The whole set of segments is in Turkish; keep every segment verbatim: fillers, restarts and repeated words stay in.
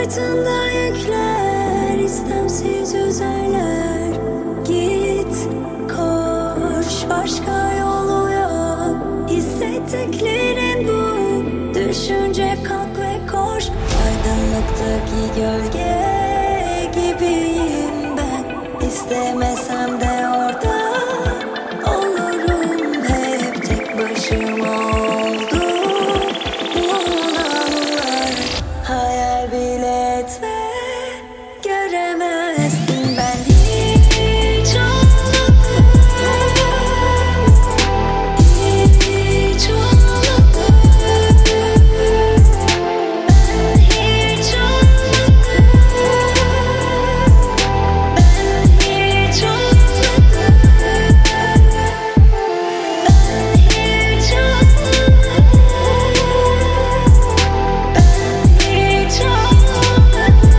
Sırtında yükler, istemsiz üzerler. Git, koş, başka yolu yok. Hissettiklerin bu. Düşünce kalk ve koş. Aydınlıktaki gölge gibiyim ben. İstemesem de orada olurum. Hep tek başıma oldu bu anılar. Hayal bile etme, göremezsin ben hiç olmadım. Hiç olmadım. Ben hiç olmadım. Ben hiç olmadım. Ben hiç olmadım. Ben hiç olmadım.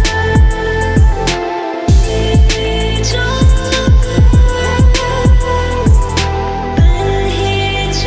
Hiç olmadım. Ben hiç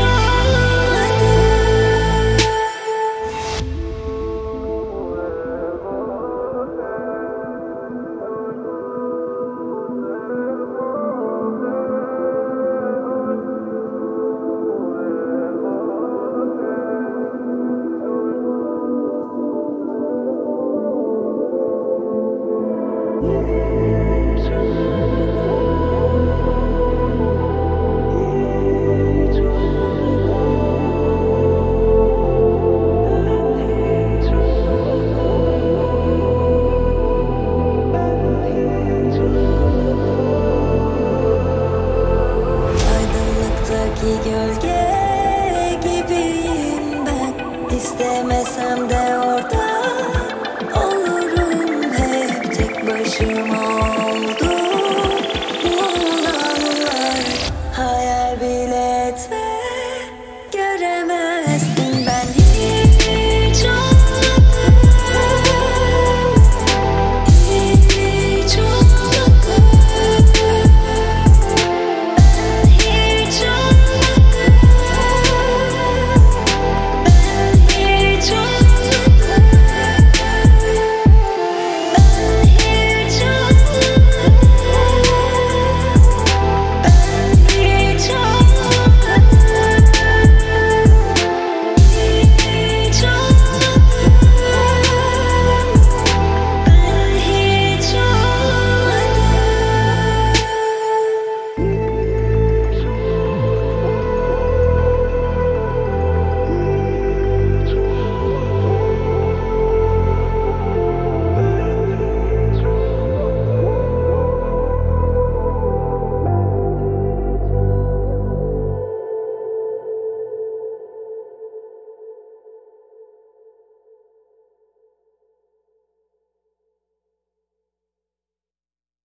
Aydınlıktaki gölge gibiyim ben. İstemem